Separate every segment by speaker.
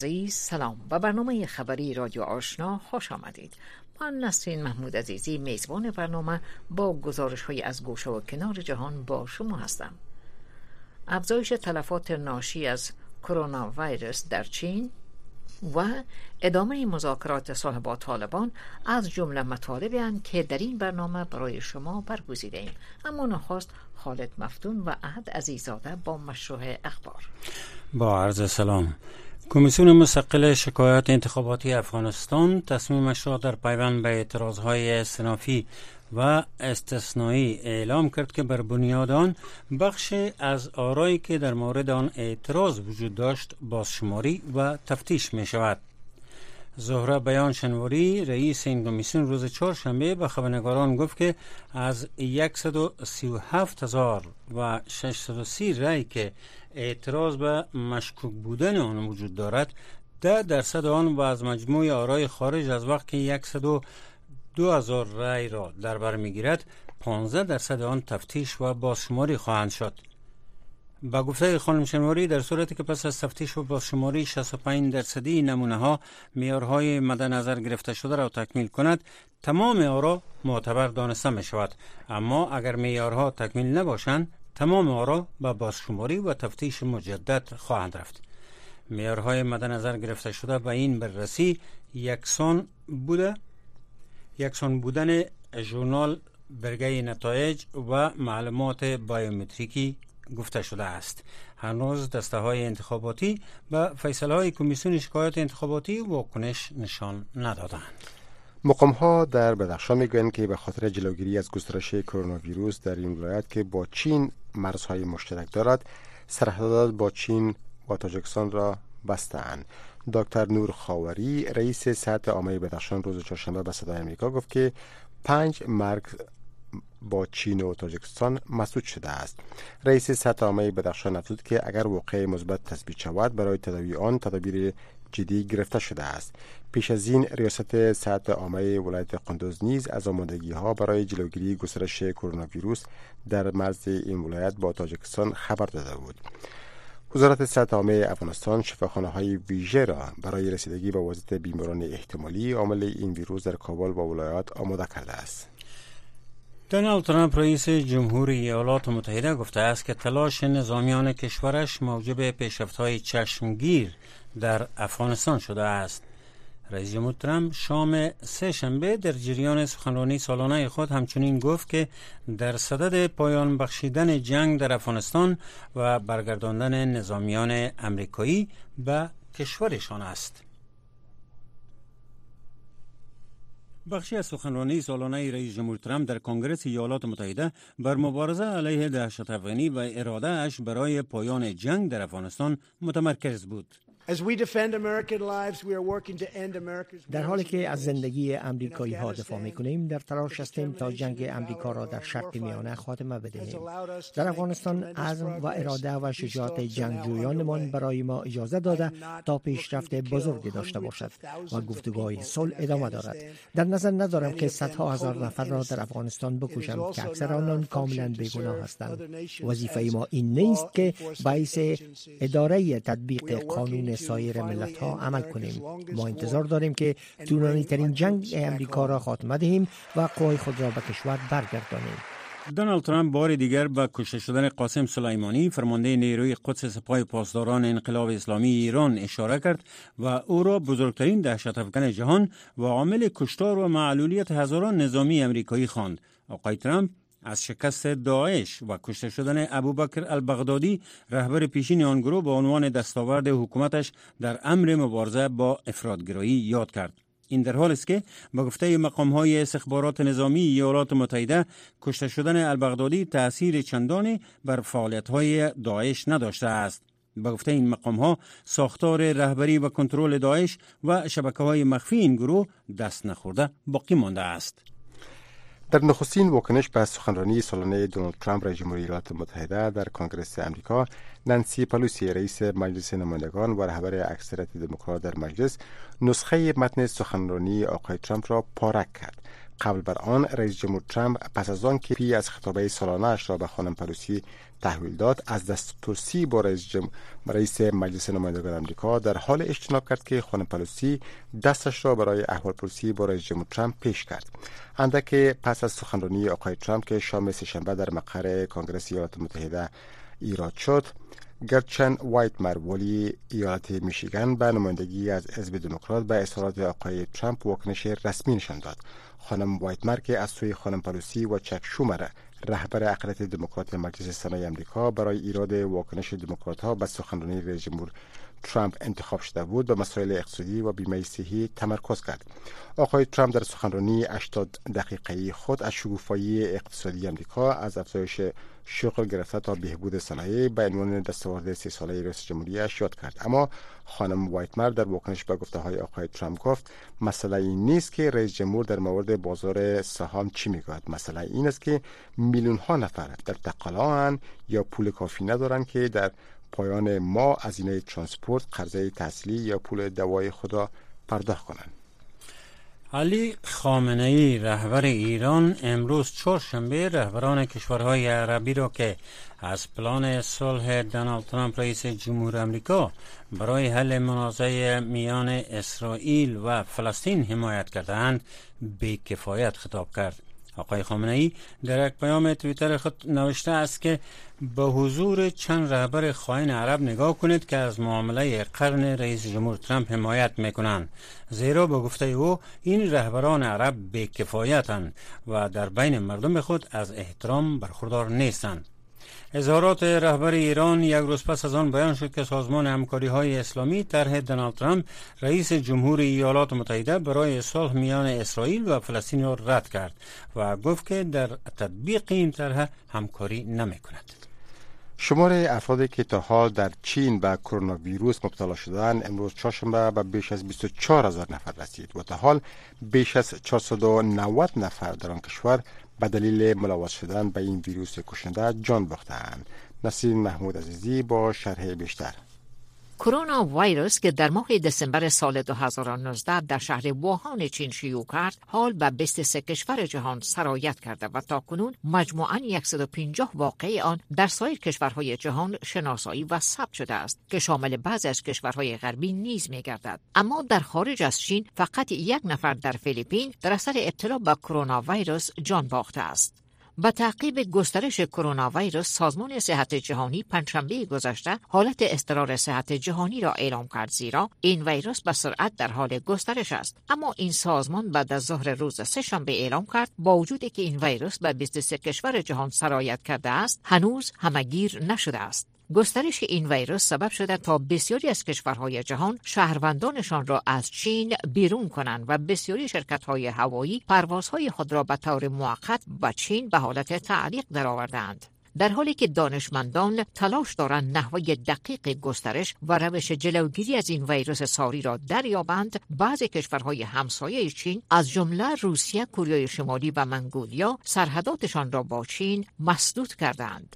Speaker 1: سلام و برنامه خبری رادیو آشنا خوش آمدید. من نسرین محمود عزیزی میزبان برنامه با گزارش‌های از گوشه و کنار جهان با شما هستم. افزایش تلفات ناشی از کرونا ویروس در چین و ادامه مذاکرات صلح با طالبان از جمله مطالبی هستند که در این برنامه برای شما برگزیده‌ایم. اما نخست خالد مفتون و احد عزیزاده با مشروع اخبار.
Speaker 2: با عرض سلام. کمیسیون مستقل شکایات انتخاباتی افغانستان تصمیمش را در پیوند به اعتراضهای استنافی و استثنایی اعلام کرد که بر بنیاد آن بخش از آرایی که در مورد آن اعتراض وجود داشت بازشماری و تفتیش می شود. زهره بیان شنواری رئیس این کمیسیون روز چهارشنبه به خبرنگاران گفت که از 137,630 رای که اعتراض به مشکوک بودن آن وجود دارد 10% آن و از مجموع آرای خارج از وقت که 102,000 رای را در بر میگیرد 15% آن تفتیش و بازشماری خواهند شد. با گفته خانم شنواری در صورتی که پس از تفتیش و بازشماری 65% نمونه ها معیارهای مد نظر گرفته شده را تکمیل کند تمام آرا معتبر دانسته می شود، اما اگر معیارها تکمیل نباشند تمام آرا به بازشماری و تفتیش مجدد خواهند رفت. معیارهای مد نظر گرفته شده به این بررسی یکسان بودن ژورنال برگه نتایج و معلومات بایومتریکی گفته شده است. هنوز دسته های انتخاباتی به فیصله های کمیسیون شکایات انتخاباتی واکنش نشان ندادند.
Speaker 3: مقام ها در بدخشان میگویند که به خاطر جلوگیری از گسترش کرونا ویروس در این ولایت که با چین مرزهای مشترک دارد سرحدات با چین و تاجیکستان را بسته‌اند. دکتر نور خاوری رئیس صحت عامه بدخشان روز چهارشنبه به صدای آمریکا گفت که 5 مرگ با چین و تاجیکستان مسدود شده است. رئیس صحت عامه بدخشان افزود که اگر واقعه مثبت تثبیت شود برای تداوی آن تدابیر جدی گرفته شده است. پیش از این ریاست صحت عامه ولایت قندوز نیز از آمادگی ها برای جلوگیری گسترش کرونا ویروس در مرز این ولایت با تاجیکستان خبر داده بود. وزارت صحت عامه افغانستان شفاخانه‌های ویژه را برای رسیدگی به وضعیت بیماران احتمالی عامل این ویروس در کابل و ولایات آماده کرده است.
Speaker 2: دونالد ترامپ رئیس جمهوری ایالات متحده گفته است که تلاش نظامیان کشورش موجب پیشرفت‌های چشمگیر در افغانستان شده است. رئیس جمهور ترامپ شام سه شنبه در جریان سخنرانی سالانه خود همچنین گفت که در صدد پایان بخشیدن جنگ در افغانستان و برگرداندن نظامیان امریکایی به کشورشان است. بخشی از سخنرانی سالانه رئیس جمهور ترامپ در کنگره ایالات متحده بر مبارزه علیه دهشت افغانی و اراده اش برای پایان جنگ در افغانستان متمرکز بود.
Speaker 4: در حالی که از زندگی امریکایی ها دفاع میکنیم در تلاش هستیم تا جنگ امریکا را در شرق میانه خاتمه بدهیم. در افغانستان عزم و اراده و شجاعت جنگجویانمان برای ما اجازه داده تا پیشرفت بزرگی داشته باشد و گفتگوهای صلح ادامه دارد. در نظر ندارم که صدها هزار نفر را در افغانستان بکشم که اکثر آنان کاملا بیگناه هستند. وظیفه ما این نیست که باعث اداره تطبیق قانون سایر ملت ها عمل کنیم. ما انتظار داریم که طولانی ترین جنگ امریکا را خاتمه دهیم و قوای خود را به کشور برگردانیم.
Speaker 2: دونالد ترامپ بار دیگر به کشته شدن قاسم سلیمانی فرمانده نیروی قدس سپاه پاسداران انقلاب اسلامی ایران اشاره کرد و او را بزرگترین دهشت افکن جهان و عامل کشتار و معلولیت هزاران نظامی امریکایی خواند. آقای ترامپ از شکست داعش و کشته شدن ابوبکر البغدادی رهبر پیشین آن گروه به عنوان دستاورد حکومتش در امر مبارزه با افراطگرایی یاد کرد. این در حالی است که به گفته مقام‌های استخبارات نظامی ایالات متحده کشته شدن البغدادی تأثیر چندانی بر فعالیت‌های داعش نداشته است. به گفته این مقام‌ها ساختار رهبری و کنترل داعش و شبکه‌های مخفی این گروه دست نخورده باقی مانده است.
Speaker 3: در نخستین واکنش به سخنرانی سالانه دونالد ترامپ رئیس جمهوری ایالات متحده در کنگره آمریکا، نانسی پلوسی رئیس مجلس نمایندگان و رهبر اکثریت دموکرات در مجلس نسخه متن سخنرانی آقای ترامپ را پاره کرد. قبل بر آن رئیس جمهور ترامپ پس از آن که پی از خطابه سالانه اش را به خانم پلوسی تحویل داد از دستپرسی با رئیس مجلس نمایندگان آمریکا در حال اجتناب کرد که خانم پلوسی دستش را برای احوالپرسی با رئیس جمهور ترامپ پیش کرد. اندک پس از سخنرانی آقای ترامپ که شام سه‌شنبه در مقر کنگره ایالات متحده ایراد شد، گرچن وایتمر ولی ایالت میشیگان به نمایندگی از حزب دموکرات به اظهارات آقای ترامپ واکنش رسمی نشان داد. خانم وایتمر که از سوی خانم پلوسی و چک شومر رهبر اقلیت دموکرات مجلس سنای آمریکا برای ایراد واکنش دموکرات‌ها به سخنرانی رئیس جمهور ترامپ انتخاب شده بود، به مسائل اقتصادی و بیمه صحی تمرکز کرد. آقای ترامپ در سخنرانی 80 دقیقه‌ای خود از شکوفایی اقتصادی آمریکا، از افزایش شغل گرفته تا بهبود صنایع به عنوان دستاورد 3 ساله رئیس جمهوری اش یاد کرد. اما خانم وایتمر در واکنش به گفته‌های آقای ترامپ گفت مسئله این نیست که رئیس جمهور در مورد بازار سهام چی میگوید، مسئله این است که میلیون ها نفر در تقاضا یا پول کافی ندارند که در پایان ماه هزینه ترانسپورت، قرضه تحصیلی یا پول دوای خود را پرداخت کنند.
Speaker 2: علی خامنه ای رهبر ایران امروز چهارشنبه رهبران کشورهای عربی را که از پلان صلح دونالد ترامپ رئیس جمهور آمریکا برای حل منازعه میان اسرائیل و فلسطین حمایت کردند بی‌کفایت خطاب کرد. آقای خامنه ای در یک پیام توییتر خود نوشته است که به حضور چند رهبر خائن عرب نگاه کنید که از معامله قرن رئیس جمهور ترامپ حمایت میکنند، زیرا به گفته او این رهبران عرب بی‌کفایتند و در بین مردم خود از احترام برخوردار نیستند. اظهارات رهبر ایران یک روز پس از آن بیان شد که سازمان همکاری‌های اسلامی طرح دونالد ترامپ رئیس جمهور ایالات متحده برای صلح میان اسرائیل و فلسطین را رد کرد و گفت که در تطبیق این طرح همکاری نمی‌کند.
Speaker 3: شمار افرادی که تا حال در چین به کرونا ویروس مبتلا شدند امروز چهارشنبه به بیش از 24,000 نفر رسید و تا حال بیش از 490 نفر در آن کشور به دلیل ملوث شدن به این ویروس کشنده جان باختند. نسیم محمود عزیزی با شرح بیشتر.
Speaker 1: کرونا ویروس که در ماه دسامبر سال 2019 در شهر ووهان چین شیوع کرد، حال به 23 کشور جهان سرایت کرده و تاکنون مجموعاً 150 واقعه آن در سایر کشورهای جهان شناسایی و ثبت شده است که شامل بعضی از کشورهای غربی نیز می‌گردد. اما در خارج از چین فقط 1 نفر در فیلیپین در اثر ابتلا به کرونا ویروس جان باخته است. با تعقیب گسترش کرونا ویروس، سازمان صحت جهانی پنجشنبه گذشته حالت اضطرار صحت جهانی را اعلام کرد، زیرا این ویروس به سرعت در حال گسترش است. اما این سازمان بعد از ظهر روز سه‌شنبه اعلام کرد با وجودی که این ویروس به 23 کشور جهان سرایت کرده است، هنوز همه‌گیر نشده است. گسترش این ویروس سبب شده تا بسیاری از کشورهای جهان شهروندانشان را از چین بیرون کنند و بسیاری شرکت‌های هوایی پروازهای خود را به طور موقت به چین به حالت تعلیق درآوردند. در حالی که دانشمندان تلاش دارند نحوه دقیق گسترش و روش جلوگیری از این ویروس ساری را دریابند، بعضی کشورهای همسایه چین از جمله روسیه، کره شمالی و منگولیا سرحداتشان را با چین مسدود کردند.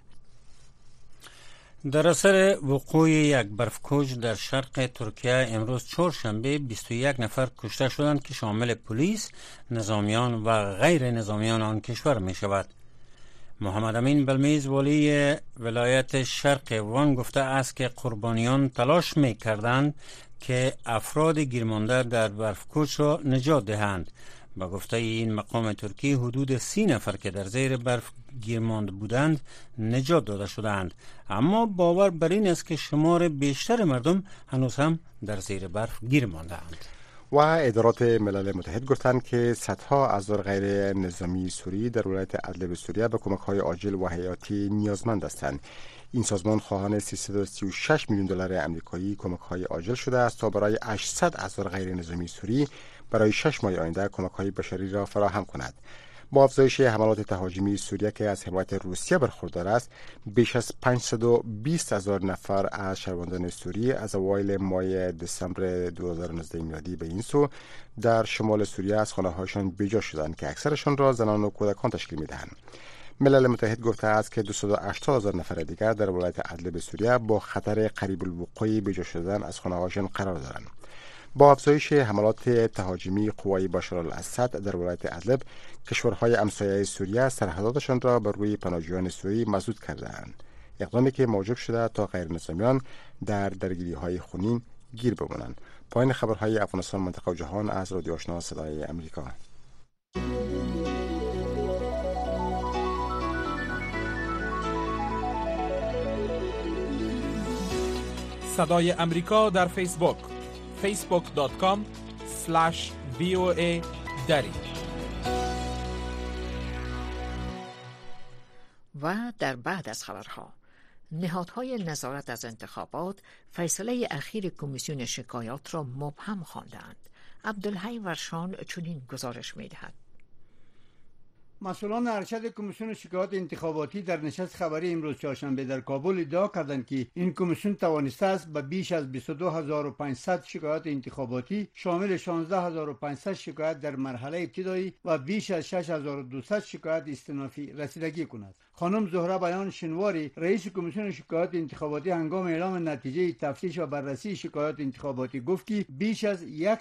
Speaker 2: در اثر وقوع یک برفکوچ در شرق ترکیه امروز چهارشنبه 21 نفر کشته شدند که شامل پلیس، نظامیان و غیر نظامیان آن کشور می شود. محمد امین بلمیز ولی ولایت شرق وان گفته است که قربانیان تلاش می کردند که افراد گیرمانده در برفکوچ را نجات دهند. با گفته این مقام ترکی حدود 30 نفر که در زیر برف گیرمانده بودند نجات داده شدند، اما باور بر این است که شمار بیشتر مردم هنوز هم در زیر برف گیر مانده‌اند.
Speaker 3: و ادارات ملل متحد گفتند که صدها اعضای غیر نظامی سوری در ولایت ادلب سوریه به کمک‌های عاجل و حیاتی نیازمند هستند. این سازمان خواهان 336 میلیون دلار آمریکایی کمک‌های عاجل شده است تا برای 800 اعضای غیر نظامی سوری برای 6 ماه آینده کمک‌های بشری را فراهم کند. با افزایش حملات تهاجمی سوریه که از حمایت روسیه برخوردار است، بیش از 520,000 نفر از شهروندان سوری از اوایل ماه دسامبر 2019 میلادی به این سو در شمال سوریه از خانه‌هایشان بیجا شدند که اکثرشان را زنان و کودکان تشکیل می‌دهند. ملل متحد گفته است که 280,000 نفر دیگر در ولایت ادلب سوریه با خطر قریب الوقوع بیجا شدن از خانه‌هایشان قرار دارند. با افزایش حملات تهاجمی قوای بشار الاسد در ولایت ادلب، کشورهای همسایه سوریه سرحداتشان را بر روی پناهجویان سوری مسدود کردند، اقدامی که موجب شده تا غیر نظامیان در درگیری‌های خونین گیر بمانند. پایان خبرهای افغانستان، منطقه و جهان از رادیو آشنا صدای امریکا.
Speaker 5: صدای امریکا در فیسبوک facebook.com/VOA دری.
Speaker 1: و در بعد از خبرها، نهادهای نظارت از انتخابات فیصله اخیر کمیسیون شکایات را مبهم خواندند. عبدالحی ورشان چنین گزارش می‌دهد.
Speaker 6: مسئولان ارشد کمیسیون شکایات انتخاباتی در نشست خبری امروز چهارشنبه در کابل ادعا کردند که این کمیسیون توانسته است به بیش از 22500 شکایات انتخاباتی شامل 16500 شکایت در مرحله ابتدایی و بیش از 6200 شکایت استئنافی رسیدگی کند. خانم زهره بیان شنواری، رئیس کمیسیون شکایات انتخاباتی، هنگام اعلام نتیجه تفتیش و بررسی شکایات انتخاباتی گفت که بیش از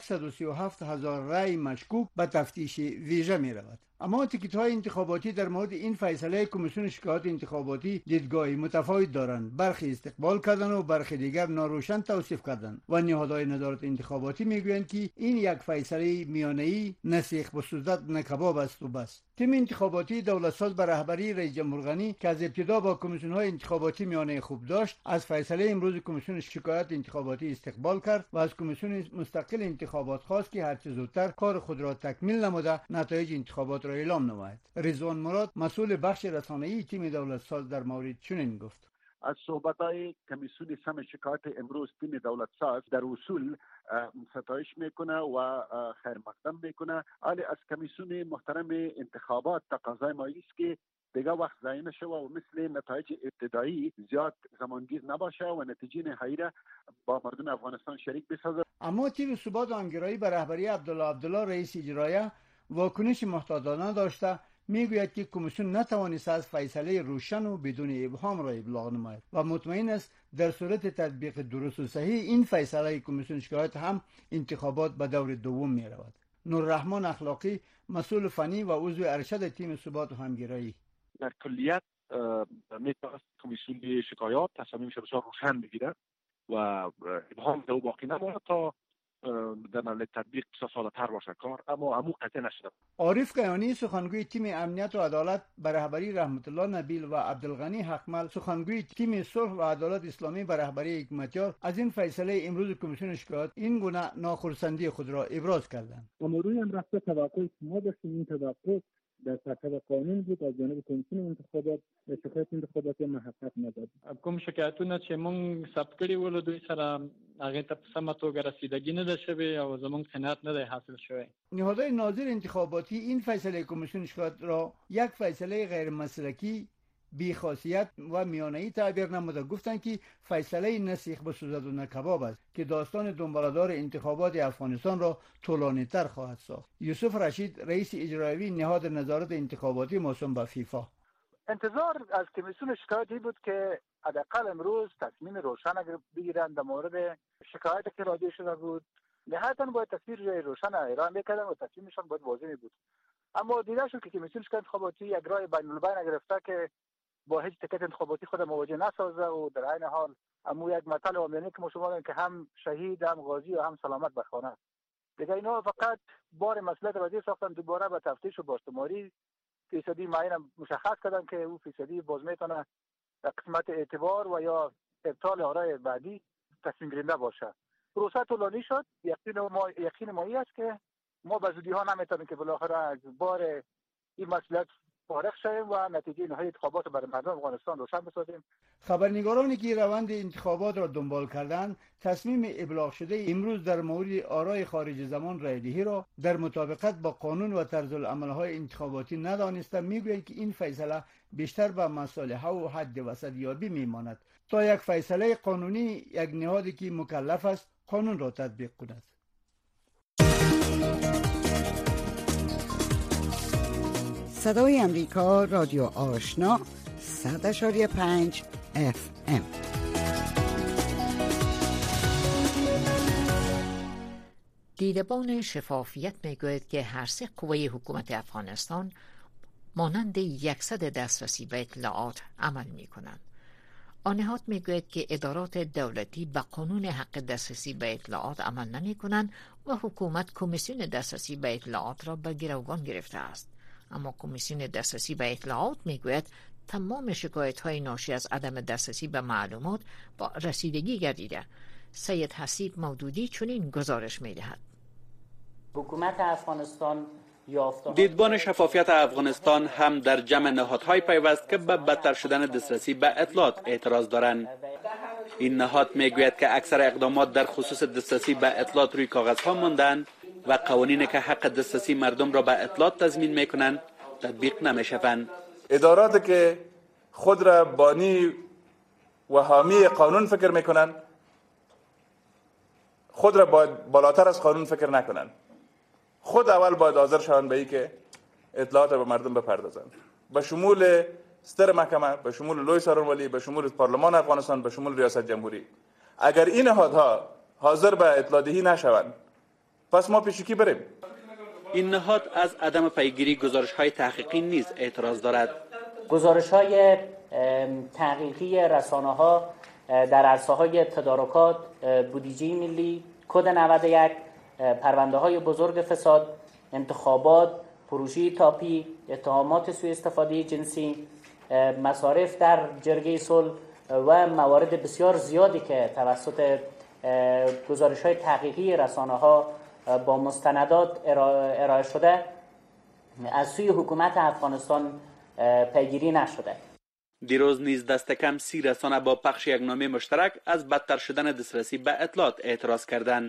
Speaker 6: 137000 رأی مشکوک به تفتیش ویژه می رود. اما تیکت‌های انتخاباتی در مورد این فیصله کمیسیون شکایات انتخاباتی دیدگاهی متفاوت دارند. برخی استقبال کردند و برخی دیگر ناروشن توصیف کردند و نهادهای نظارت انتخاباتی میگویند که این یک فیصله میانه‌ای نسیخ به صورت نکباب است و بس. تیم انتخاباتی دولتساز به رهبری رئیس جمهور غنی که از ابتدا با کمیسیون‌های انتخاباتی میانه خوب داشت، از فیصله امروز کمیسیون شکایات انتخاباتی استقبال کرد و از کمیسیون مستقل انتخابات خواست که هرچه زودتر کار خود را تکمیل نموده نتایج انتخابات را اعلام نماید. رضوان مراد، مسئول بخش رسانه‌ای تیم دولتساز، در مورد چنین گفت:
Speaker 7: از صحبت‌های کمیسیون سم شکایات امروز تیم دولتساز در اصول ستایش میکنه و خیر مقدم میکنه. ولی از کمیسیون محترم انتخابات تقاضای ما است که دیگه وقت ضایع نشه و مثل نتایج ابتدایی زیاد زمانگیر نباشه و نتیجه نهایی را با مردم افغانستان شریک بسازه.
Speaker 6: اما تیم ثبات و همگرایی به رهبری عبدالله رئیس اجرایی واکنش محتاطانه داشته، میگوید که کمیسیون نتوانسته از فیصله روشن و بدون ابهام را ابلاغ نماید و مطمئن است در صورت تطبیق درست و صحیح این فیصله کمیسیون شکایات هم انتخابات به دور دوم می رود. نوررحمان اخلاقی، مسئول فنی و عضو ارشد تیم ثبات و همگرایی:
Speaker 8: در کلیت میتواند کمیسیون شکایات تصمیمش بسیار روشن بگیرد و ابهام دو باقی نماند تا در مرحله تطبیق سال‌تر باشه کار، اما عمو قطع نشده.
Speaker 6: عارف کیانی، سخنگوی تیم امنیت و عدالت به رهبری رحمت الله نبیل و عبدالغنی حقمل، سخنگوی تیم صلح و عدالت اسلامی به رهبری حکمتیار، از این فیصله امروز کمیسیون شکایات این گونه ناخرسندی خود را ابراز کردند.
Speaker 9: امروز هم رفته توقع ما داشتیم، این توقع در سطح قانون بود از جانب کمیسیون انتخابات شکایت انتخاباتی محقق نشد.
Speaker 10: کوم شکایتونه چې مونږ ثبت کړي ول دوی سره هغه ته په سمه توګه رسیدګي نه ده شوې او زمونږ قناعت نه ده حاصل شوی.
Speaker 6: نهادهای ناظر انتخاباتی این فیصله کمیسیون شکایات را یک فیصله غیر مسلکی، بی‌خاصیت و میانه‌ای تعبیر نموده. گفتند که فیصله نسیخ به صورت و نکباب است که داستان دنباله‌دار انتخابات افغانستان را طولانی‌تر خواهد ساخت. یوسف رشید، رئیس اجرایی نهاد نظارت انتخاباتی موسوم به فیفا:
Speaker 11: انتظار از کمیسیون شکایاتی بود که حداقل امروز تصمیم روشن بگیرند در مورد شکایاتی که راجع شده بود. نهایتاً باید تصویر روشن ارائه می‌کردند و تصمیمشان باید واضح بود. اما دیده شد که کمیسیون شکایات انتخاباتی یک راه بین البین گرفته که با هیچ تکت انتخاباتی خود مواجه نسازه و در عین حال اما یک مطلب عامیانه که ما شما داریم که هم شهید، هم غازی و هم سلامت به خانه. دیگه اینا فقط بار مسئولیت وزیر ساختن، دوباره به تفتیش و باستماری فیصدی معین مشخص کردن که او فیصدی باز میتونه در قسمت اعتبار و یا ابطال آرای بعدی تصمیم گیرنده باشه. پروسه طولانی شد. یقین ما است که ما به زودی ها نمیتونیم که بالاخره از بار این مسئولیت فارغ شویم و نتیجه نهایی انتخابات برای مردم افغانستان روشن بسازیم.
Speaker 6: خبرنگارانی که روند انتخابات را دنبال کردند، تصمیم ابلاغ شده امروز در مورد آرای خارج زمان رایدهی را در مطابقت با قانون و طرز العمل‌های انتخاباتی ندانستند. میگویند که این فیصله بیشتر به مصالحه و حد وسطیابی میماند تا یک فیصله قانونی یک نهادی که مکلف است قانون را تطبیق کند.
Speaker 12: صدای امریکا، رادیو آشنا، 100.5 FM.
Speaker 1: دیدبان شفافیت میگوید که هر سه قوه حکومت افغانستان مانند 100 دسترسی به اطلاعات عمل می کنند. آن نهاد میگوید که ادارات دولتی به قانون حق دسترسی به اطلاعات عمل نمی کنند و حکومت کمیسیون دسترسی به اطلاعات را به گروگان گرفته است. اما کمیسیون دسترسی به اطلاعات میگوید تمام شکایت‌های ناشی از عدم دسترسی به معلومات با رسیدگی گردیده. سید حسیب مودودی چنین گزارش می‌دهد.
Speaker 13: حکومت افغانستان
Speaker 14: دیدبان شفافیت افغانستان هم در جمع نهادهای پیوست که به بدتر شدن دسترسی به اطلاعات اعتراض دارند. این نهاد میگوید که اکثر اقدامات در خصوص دسترسی به اطلاعات روی کاغذها ماندند و قوانینی که حق دسترسی مردم را به اطلاعات تضمین میکنند تطبیق نمیشوند.
Speaker 15: اداراتی که خود را بانی و حامی قانون فکر میکنند خود را باید بالاتر از قانون فکر نکنند. خود اول باید حاضر شوند به این که اطلاعات به مردم بپردازند، به شمول ستر محکمه، به شمول لوی سرانولی، به شمول پارلمان افغانستان، به شمول ریاست جمهوری. اگر این نهادها حاضر به اطلاع دهی نشوند پس ما پیشکی بریم.
Speaker 14: این نهاد از عدم پیگیری گزارش‌های تحقیقی نیز اعتراض دارد.
Speaker 13: گزارش‌های تحقیقی رسانه‌ها در عرصه‌های تدارکات، بودجه ملی، کد 91، پرونده‌های بزرگ فساد، انتخابات، پروژه تاپی، اتهامات سوء استفاده جنسی، مصارف در جرگه صلح و موارد بسیار زیادی که توسط گزارش‌های تحقیقی رسانه‌ها با مستندات ارائه شده از سوی حکومت افغانستان پیگیری نشده.
Speaker 14: دیروز نیز دست کم 30 رسانه با پخش یک نامه مشترک از بدتر شدن دسترسی به اطلاعات اعتراض کردند.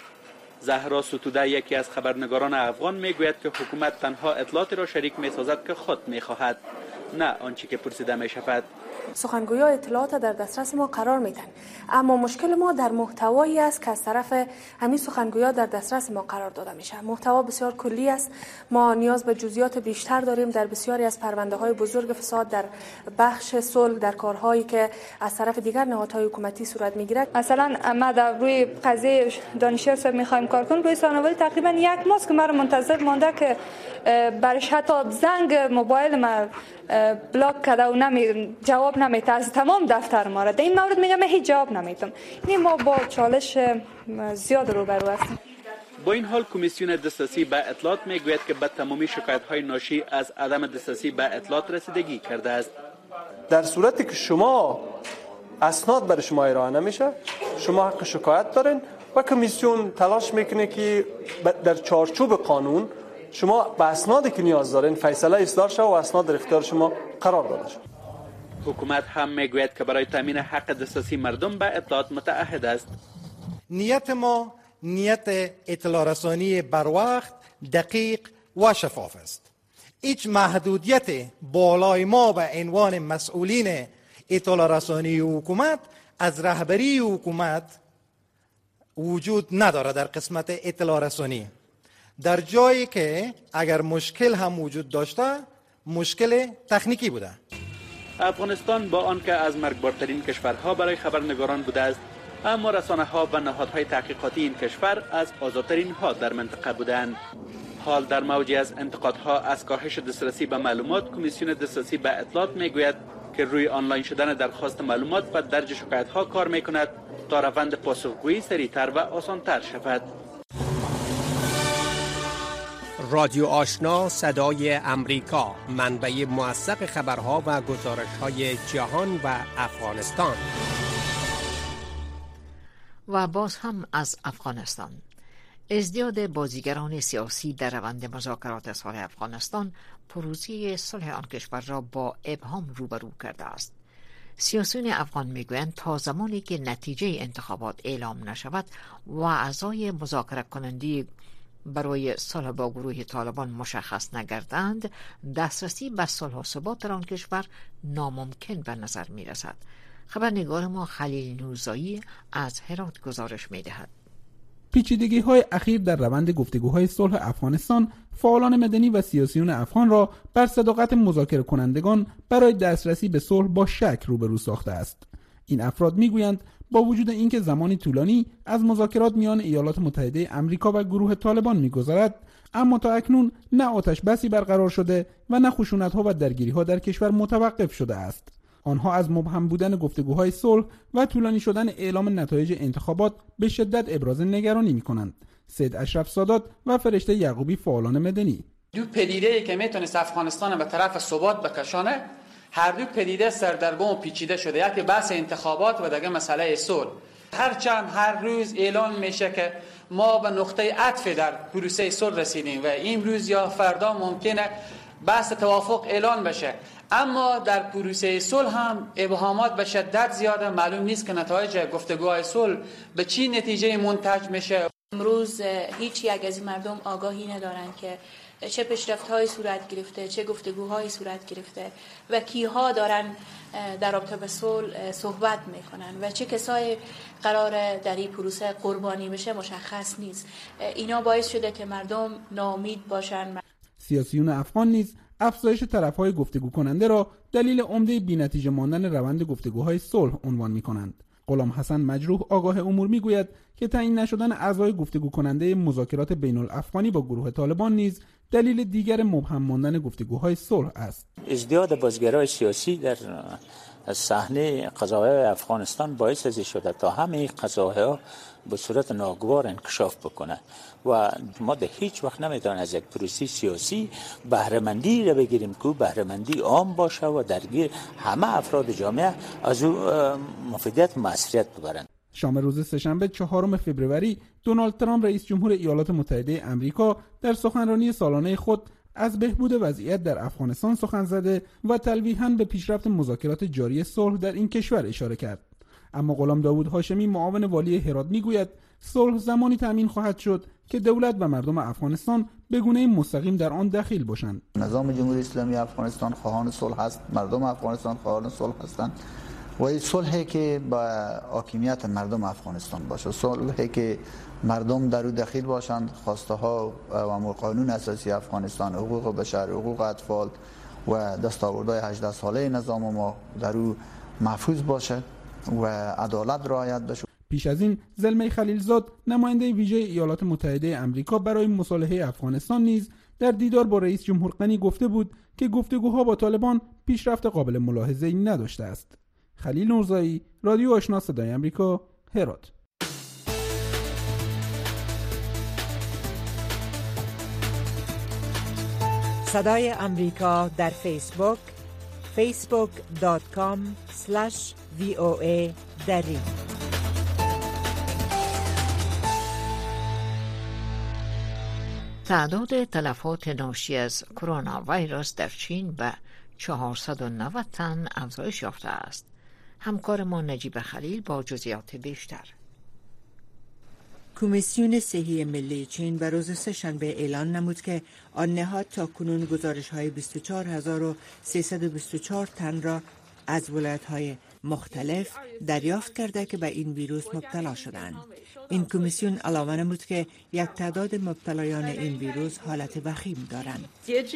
Speaker 14: زهرا ستوده یکی از خبرنگاران افغان میگوید که حکومت تنها اطلاعاتی را شریک میسازد که خود میخواهد، نه آنچه که پرسیده میشود.
Speaker 16: سخنگویان اطلاعات در دسترس ما قرار میدن، اما مشکل ما در محتوایی است که از طرف همین سخنگویان در دسترس ما قرار داده میشه. محتوا بسیار کلی است. ما نیاز به جزئیات بیشتر داریم در بسیاری از پرونده های بزرگ فساد، در بخش صلح، در کارهایی که از طرف دیگر نهادهای حکومتی صورت میگیرد.
Speaker 17: مثلا ما در روی قضیه دانشیار صاحب میخوایم کار کنیم، روی سانوری تقریبا 1 ماه که ما منتظر مانده که برش حتی زنگ موبایل ما بلاک کرده و جواب نمیده از تمام دفتر ما را. در این مورد میگم هیچ جواب نمیدم. این ما با چالش زیاد روبرو هستیم.
Speaker 14: با این حال کمیسیون دسترسی به اطلاعات میگوید که به تمامی شکایت‌های ناشی از عدم دسترسی به اطلاعات رسیدگی کرده است.
Speaker 18: در صورتی که شما اسناد برای شما ارائه نمیشه، شما حق شکایت دارین و کمیسیون تلاش میکنه که در چارچوب قانون شما به اسنادی که نیاز دارین فیصله اصدار شه و اسناد در اختیار شما قرار داده شه.
Speaker 14: حکومت هم میگوید که برای تامین حق دسترسی مردم به اطلاعات متعهد است.
Speaker 19: نیت ما نیت اطلاع رسانی بر وقت، دقیق و شفاف است. هیچ محدودیت بالای ما به عنوان مسئولین اطلاع رسانی حکومت از رهبری حکومت وجود نداره در قسمت اطلاع رسانی. در جایی که اگر مشکل هم وجود داشته مشکل تکنیکی بوده.
Speaker 14: افغانستان با آنکه از مرگبارترین کشورها برای خبرنگاران بوده است، اما رسانه‌ها و نهادهای تحقیقاتی این کشور از آزادترین ها در منطقه بودند. حال در موجی از انتقادها از کاهش دسترسی به معلومات، کمیسیون دسترسی به اطلاعات میگوید که روی آنلاین شدن درخواست معلومات و درج شکایت‌ها کار میکند تا روند پاسخگویی سریعتر و آسان‌تر شود.
Speaker 20: رادیو آشنا صدای امریکا، منبع موثق خبرها و گزارش‌های جهان و افغانستان.
Speaker 1: و باز هم از افغانستان. ازدیاد بازیگران سیاسی در روند مذاکرات صلح افغانستان پروژه صلح آن کشور را با ابهام روبرو کرده است. سیاسیون افغان میگویند تا زمانی که نتیجه انتخابات اعلام نشود و اعضای مذاکره کننده برای صلح با گروه طالبان مشخص نگردند، دسترسی به صلح و ثبات در آن کشور ناممکن به نظر می رسد. خبرنگار ما خلیل نوزایی از هرات گزارش می دهد.
Speaker 21: پیچیدگی‌های اخیر در روند گفتگوهای صلح افغانستان فعالان مدنی و سیاسیون افغان را بر صداقت مذاکره کنندگان برای دسترسی به صلح با شک روبرو ساخته است. این افراد میگویند با وجود اینکه زمانی طولانی از مذاکرات میان ایالات متحده آمریکا و گروه طالبان می‌گذرد، اما تا اکنون نه آتش بسی برقرار شده و نه خشونت‌ها و درگیری‌ها در کشور متوقف شده است. آنها از مبهم بودن گفتگوهای صلح و طولانی شدن اعلام نتایج انتخابات به شدت ابراز نگرانی می‌کنند. سید اشرف سادات و فرشته یعقوبی فعالان مدنی:
Speaker 4: دو پدیده‌ای که میتونست افغانستان به طرف ثبات بکشانه، هر دو پدیده سردرگم و پیچیده شده. یکی بحث انتخابات و دیگه مسئله صلح. هرچند هر روز اعلان میشه که ما به نقطه عطف در پروسه صلح رسیدیم و این روز یا فردا ممکنه بحث توافق اعلان بشه، اما در پروسه صلح هم ابهامات به شدت زیاده. معلوم نیست که نتایج گفتگوهای صلح به چی نتیجه منتج میشه.
Speaker 22: امروز هیچ یک از این مردم آگاهی ندارند که چه پیشرفت‌هایی صورت گرفته، چه گفتگوهایی صورت گرفته و کیها دارن در رابطه به صلح صحبت میکنن و چه کسایی قرار در این پروسه قربانی بشه مشخص نیست. اینا باعث شده که مردم ناامید باشن.
Speaker 21: سیاسیون افغان نیز افزایش طرف‌های گفتگو کننده را دلیل عمده بی‌نتیجه ماندن روند گفتگوهای صلح عنوان می‌کنند. غلام حسن مجروح آگاه امور میگوید که تعیین نشدن اعضای گفتگو کننده مذاکرات بین الافغانی با گروه طالبان نیز دلیل دیگر مبهم ماندن گفتگوهای صلح است.
Speaker 23: ازدیاد بازیگرای سیاسی در صحنه قضاهای افغانستان باعث از شده تا همه قضاها به صورت ناگوار انکشاف بکنه و ما در هیچ وقت نمیتونیم از یک پروسه سیاسی بهره‌مندی را بگیریم که بهره‌مندی عام باشه و درگیر همه افراد جامعه از او مفیدیت و مصرفیت ببرند.
Speaker 21: شام روز سه‌شنبه 4 فوریه دونالد ترامپ رئیس جمهور ایالات متحده آمریکا در سخنرانی سالانه خود از بهبود وضعیت در افغانستان سخن زده و تلویحاً به پیشرفت مذاکرات جاری صلح در این کشور اشاره کرد. اما غلام داوود هاشمی معاون والی هرات میگوید صلح زمانی تامین خواهد شد که دولت و مردم افغانستان به گونه مستقیم در آن دخیل باشند.
Speaker 24: نظام جمهوری اسلامی افغانستان خواهان صلح است، مردم افغانستان خواهان صلح هستند و این صلحی که با حاکمیت مردم افغانستان باشه، صلحی که مردم در او دخیل باشند، خواسته ها و قانون اساسی افغانستان، حقوق بشر، حقوق اطفال و دستاوردهای 18 ساله نظام ما در او محفوظ باشد و عدالت رعایت بشه.
Speaker 21: پیش از این زلمه خلیلزاد نماینده ویژه ایالات متحده آمریکا برای مصالحه افغانستان نیز در دیدار با رئیس جمهور غنی گفته بود که گفتگوها با طالبان پیشرفت قابل ملاحظه‌ای نداشته است. خلیل نورزایی، رادیو آشنا صدای آمریکا، هرات.
Speaker 25: صدای آمریکا در فیسبوک facebook.com/VOA دری.
Speaker 1: تعداد تلفات ناشی از کرونا ویروس در چین به 490 تن افزایش یافته است. همکارمان نجیب خلیل با جزئیات بیشتر.
Speaker 26: کمیسیون صحی ملی چین به روز سه‌شنبه اعلان نمود که آن نهاد تاکنون گزارش‌های 24324 تن را از ولایت‌های مختلف دریافت کرده که به این ویروس مبتلا شدند. این کمیسیون علاوه نمود که یک تعداد مبتلایان این ویروس حالت وخیم دارند.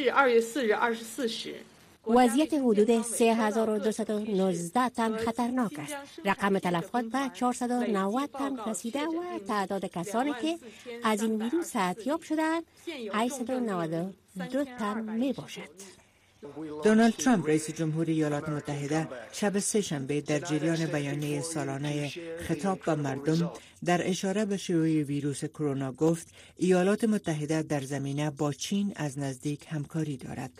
Speaker 27: وضعیت حدود 3219 تن خطرناک است. رقم تلفات به 490 تن رسیده و تعداد کسانی که از این ویروس صحتیاب شدند 892 تن می باشد.
Speaker 26: دونالد ترامپ رئیس جمهوری ایالات متحده شب سه‌شنبه در جریان بیانیه سالانه خطاب به مردم در اشاره به شیوع ویروس کرونا گفت ایالات متحده در زمینه با چین از نزدیک همکاری دارد.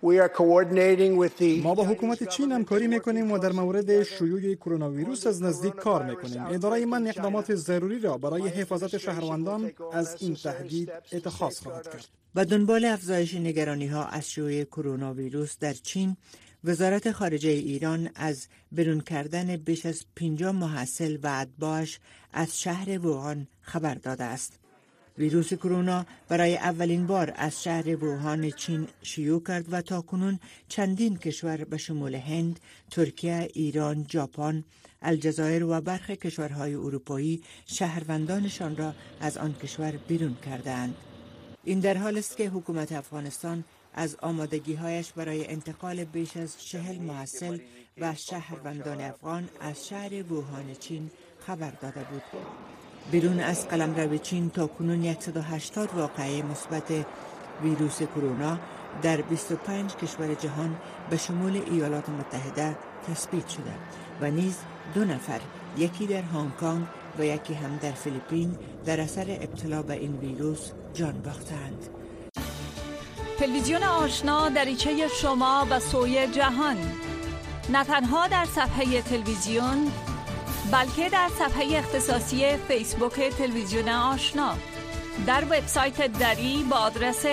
Speaker 28: ما با حکومت چین همکاری میکنیم و در مورد شیوع کرونا ویروس از نزدیک کار میکنیم. اداره من اقدامات ضروری را برای حفاظت شهروندان از این تهدید اتخاذ خواهد کرد.
Speaker 26: با دنبال افزایش نگرانی ها از شیوع کرونا ویروس در چین، وزارت خارجه ایران از برون کردن بیش از 50 محصل و اتباعش از شهر ووهان خبر داده است. ویروس کرونا برای اولین بار از شهر ووهان چین شیوع کرد و تاکنون چندین کشور به شمول هند، ترکیه، ایران، ژاپن، الجزایر و برخی کشورهای اروپایی شهروندانشان را از آن کشور بیرون کردند. این در حال است که حکومت افغانستان از آمادگی‌هایش برای انتقال بیش از 40 محصل و شهروندان افغان از شهر ووهان چین خبر داده بود. بیرون از قلمرو چین تا کنون 180 واقعه مثبت ویروس کرونا در 25 کشور جهان به شمول ایالات متحده تثبیت شده و نیز 2 نفر، یکی در هنگ کنگ و یکی هم در فیلیپین، در اثر ابتلا به این ویروس جان باختند.
Speaker 2: تلویزیون آشنا دریچه شما به سوی جهان، نه تنها در صفحه تلویزیون بلکه در صفحه اختصاصی فیسبوک تلویزیون آشنا، در وبسایت دری با آدرس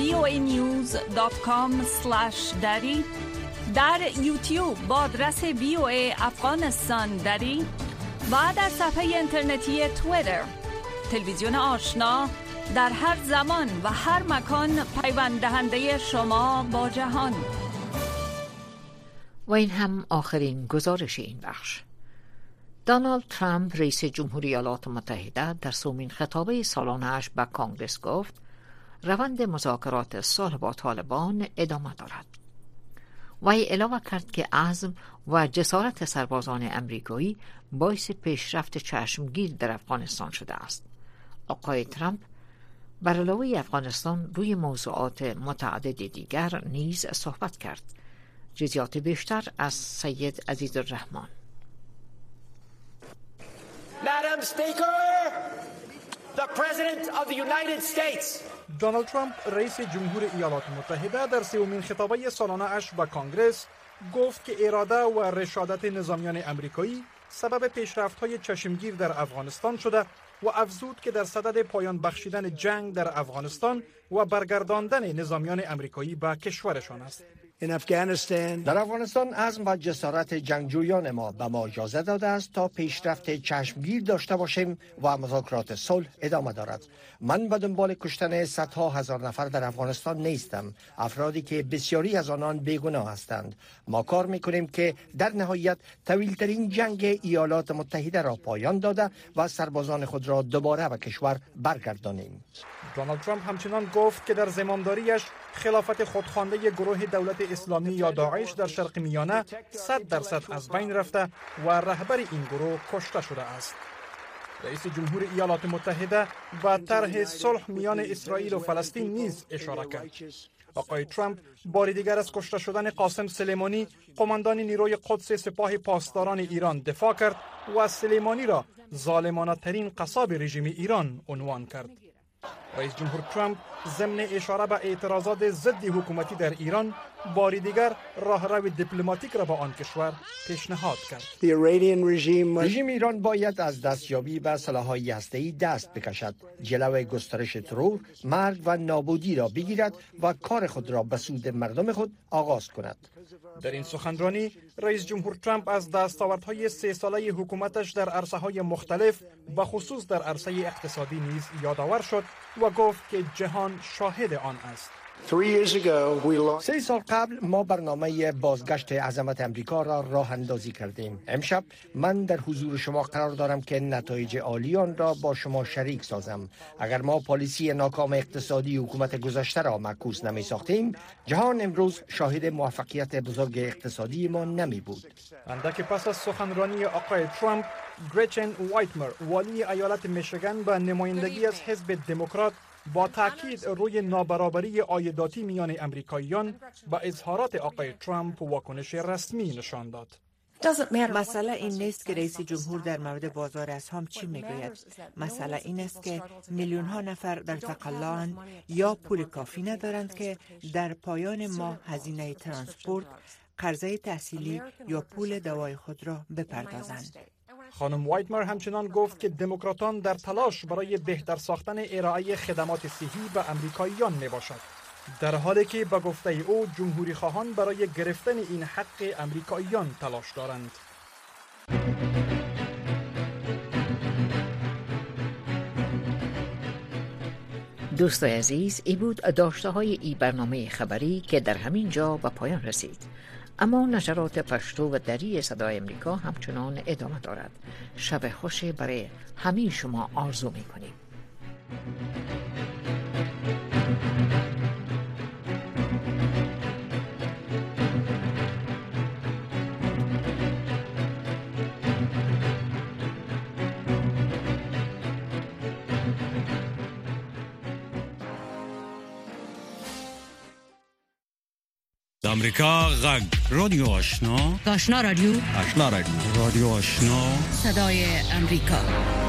Speaker 2: voanews.com/dari، در یوتیوب با آدرس VOA افغانستان دری و در صفحه اینترنتی توییتر. تلویزیون آشنا در هر زمان و هر مکان پیوند دهنده شما با جهان.
Speaker 1: و این هم آخرین گزارش این بخش. دونالد ترامپ رئیس جمهوری ایالات متحده در سومین خطابه سالانه‌اش به کانگرس گفت روند مذاکرات صلح با طالبان ادامه دارد. وی علاوه کرد که عزم و جسارت سربازان امریکایی باعث پیشرفت چشمگیر در افغانستان شده است. آقای ترامپ بر علاوه افغانستان روی موضوعات متعدد دیگر نیز صحبت کرد. جزئیات بیشتر از سید عزیزالرحمن.
Speaker 3: Madam Speaker, the President of the United States.
Speaker 28: دونالد ترامپ رئیس جمهور ایالات متحده در سومین خطابه سالانه اش به کانگرس گفت که اراده و رشادت نظامیان امریکایی سبب پیشرفت‌های چشمگیر در افغانستان شده و افزود که در صدد پایان بخشیدن جنگ در افغانستان و برگرداندن نظامیان امریکایی به کشورشان است.
Speaker 5: در افغانستان عزم و جسارت جنگجویان ما به ما اجازه داده است تا پیشرفت چشمگیر داشته باشیم و مذاکرات صلح ادامه دارد. من به دنبال کشتن صدها هزار نفر در افغانستان نیستم، افرادی که بسیاری از آنان بیگناه هستند. ما کار میکنیم که در نهایت طویلترین جنگ ایالات متحده را پایان داده و سربازان خود را دوباره به کشور برگردانیم.
Speaker 28: دونالد ترامپ همچنان گفت که در زمامداریش خلافت خودخوانده گروه دولت اسلامی یا داعش در شرق میانه 100% از بین رفته و رهبر این گروه کشته شده است. رئیس جمهور ایالات متحده و طرح صلح میان اسرائیل و فلسطین نیز اشاره کرد. آقای ترامپ بار دیگر از کشته شدن قاسم سلیمانی، قماندان نیروی قدس سپاه پاسداران ایران دفاع کرد و سلیمانی را ظالمانه ترین قصاب رژیم ایران عنوان کرد. رئیس جمهور ترامپ ضمن اشاره به اعتراضات ضد حکومتی در ایران بار دیگر راهرو دیپلماتیک را با آن کشور پیشنهاد کرد.
Speaker 5: رژیم ایران باید از دستیابی به سلاح‌های هسته‌ای دست بکشد، جلوی گسترش ترور، مرگ و نابودی را بگیرد و کار خود را به سود مردم خود آغاز کند.
Speaker 28: در این سخنرانی رئیس جمهور ترامپ از دستاوردهای 3 ساله حکومتش در عرصه‌های مختلف و خصوص در عرصه اقتصادی نیز یادآور شد و گفت که جهان شاهد آن است.
Speaker 5: 3 سال قبل ما برنامه بازگشت عظمت امریکا را راه اندازی کردیم. امشب من در حضور شما قرار دارم که نتایج عالی آن را با شما شریک سازم. اگر ما پالیسی ناکام اقتصادی حکومت گذشته را معکوس نمی ساختیم، جهان امروز شاهد موفقیت بزرگ اقتصادی ما نمی بود.
Speaker 28: اندک پس از سخنرانی آقای ترامپ، گریچن وایتمر، والی ایالت میشیگان به نمایندگی از حزب دموکرات، با تاکید روی نابرابری عایداتی میان امریکاییان با اظهارات آقای ترامپ واکنش رسمی نشان داد.
Speaker 26: مسئله این نیست که رئیس جمهور در مورد بازار اسهام چی میگوید. مسئله این است که میلیون ها نفر در تقلااند یا پول کافی ندارند که در پایان ماه هزینه ترانسپورت، قرضه تحصیلی یا پول دوای خود را بپردازند.
Speaker 28: خانم وایتمر همچنان گفت که دموکراتان در تلاش برای بهتر ساختن ارائه خدمات صحی به امریکاییان می باشد، در حالی که به گفته او جمهوری خواهان برای گرفتن این حق امریکاییان تلاش دارند.
Speaker 1: دوستای عزیز، ای بود داشته های ای برنامه خبری که در همین جا به پایان رسید. اما نشرات پشتو و دری صدای امریکا همچنان ادامه دارد. شب خوش برای همه شما آرزو می کنیم.
Speaker 6: امریکا غږ رادیو آشنا
Speaker 27: آشنا رادیو
Speaker 6: رادیو آشنا
Speaker 27: صدای امریکا.